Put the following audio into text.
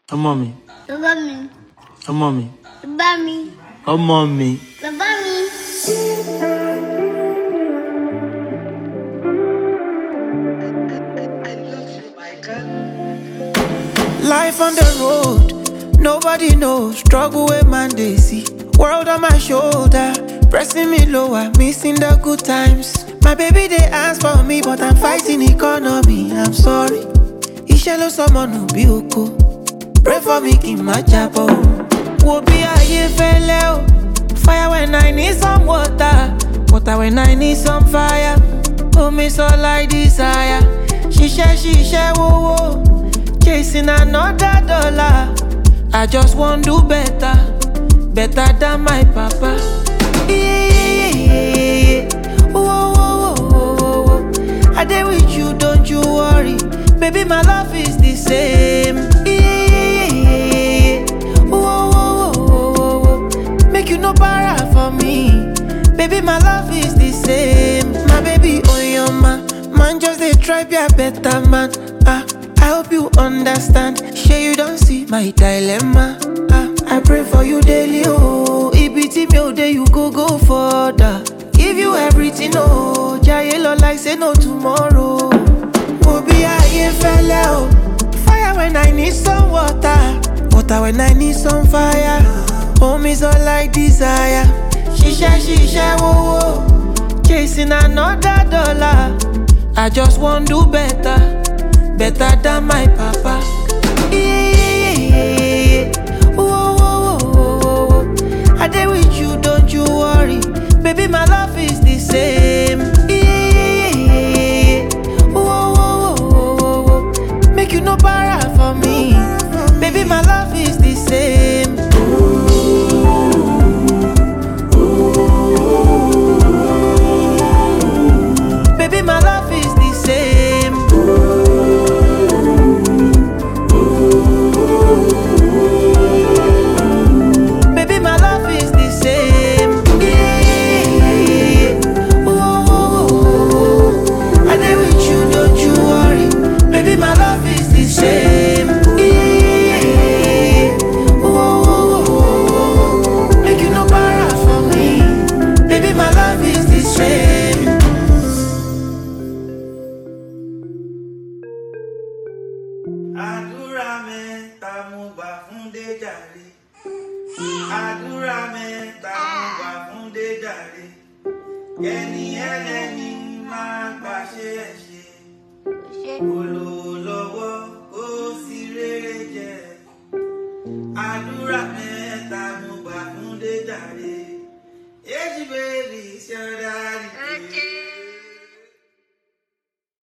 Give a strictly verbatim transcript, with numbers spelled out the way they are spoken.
Ọmọ mi. Bàbá mi. Ọmọ mi. Bàbá mi. Ọmọ mi. Bàbá mi. Life on the road, nobody knows. Struggle with man they see. World on my shoulder, pressing me lower, missing the good times. My baby they ask for me, but I'm fighting economy. I'm sorry. Ishelo someone who be oko. Pray for me, keep my chapel. Will be a year fellow. Fire when I need some water. Water when I need some fire. Oh, me so like desire. She share, she share, whoa, whoa. Chasing another dollar. I just want do better. Better than my papa. Yeah, yeah, yeah, yeah. Whoa, whoa, whoa, whoa, whoa. I dey with you, don't you worry. Baby, my love is the same. Yeah, yeah, yeah, yeah. Whoa, whoa, whoa, whoa, whoa. Make you no para for me. Baby, my love is the same. My baby, oh your man. Man just dey try be a better man. Ah, I hope you understand. Sure you don't see my dilemma. Ah, I pray for you daily, oh. If it's me, oh, day you go, go further. Give you everything, oh. Jayelo like say no tomorrow. Will be a year fellow. Fire when I need some water. Water when I need some fire. Home is all like desire. Shisha, shisha, whoa, whoa. Chasing another dollar. I just want do better. Better than my papa. Yeah, yeah, yeah, yeah. Whoa, whoa, whoa, whoa, whoa. I dey with you, don't you worry. Baby, my love is the same. Yeah, yeah, yeah, yeah. Whoa, whoa, whoa, whoa, whoa. Make you no para for me. Baby, my love is the same. Baby, my love is the same. Baby, my love is the same. Yeah, yeah, yeah. Whoa, whoa, whoa, whoa. I dey with you, don't you worry. Baby, my love is the same. Yeah, yeah, yeah. Whoa, whoa, whoa, whoa. Make you no para for me. Baby, my love is the same. Àdúrà mẹ́ta mo gbà fún Déjàre. Àdúrà mẹ́ta mo gbà fún Déjàre. Ẹni ẹlẹ́ni máa gbàṣẹ ẹ̀ṣẹ̀. Olówó lọ́wọ́ ó sì rere jẹ. Àdúrà mẹ́ta mo gbà fún Déjàre. Èjì bèbí ṣọ́dá.